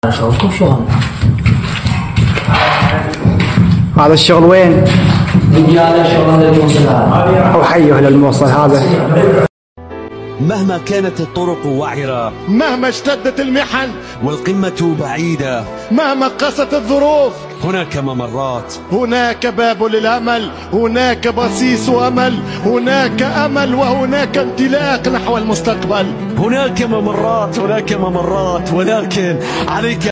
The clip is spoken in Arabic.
شغلكم شغل. هذا الشغل وين؟ يجي هذا الشغل للموصل هذا. أو حيه للموصل هذا. مهما كانت الطرق وعرة، مهما اشتدت المحن والقمة بعيدة، مهما قست الظروف، هناك ممرات، هناك باب للأمل، هناك بصيص أمل، هناك أمل وهناك انطلاق نحو المستقبل. هناك ممرات ولكن عليك